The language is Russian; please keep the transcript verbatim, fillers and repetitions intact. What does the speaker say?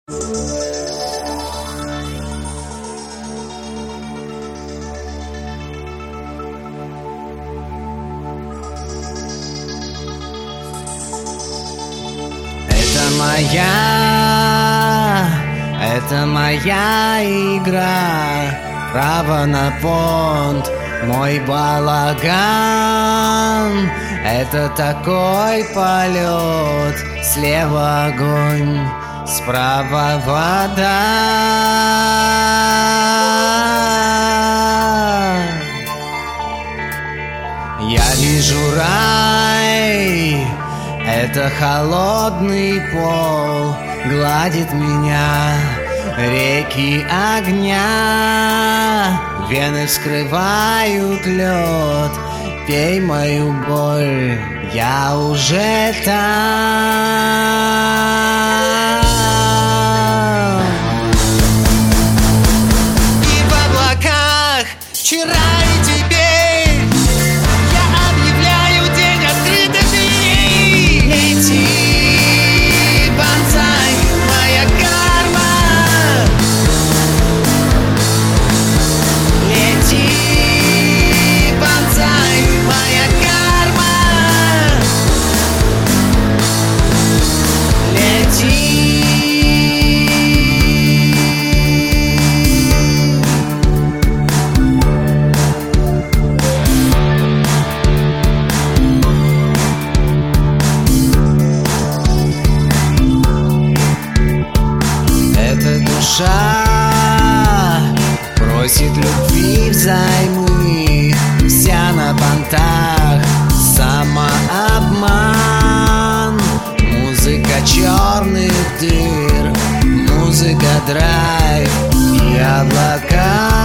Это моя, это моя игра, право на понт, мой балаган. Это такой полет, слева огонь, справа вода. Я вижу рай, это холодный пол, гладит меня реки огня. Вены вскрывают лед, пей мою боль, я уже там. И в облаках вчера и теперь я объявляю день открытых дверей. Лети, бонсай, моя карма. Лети, бонсай, моя карма. Лети. Эта душа просит любви взаймы, вся на понтах, самообман. Музыка черных дыр, музыка драйв и облака.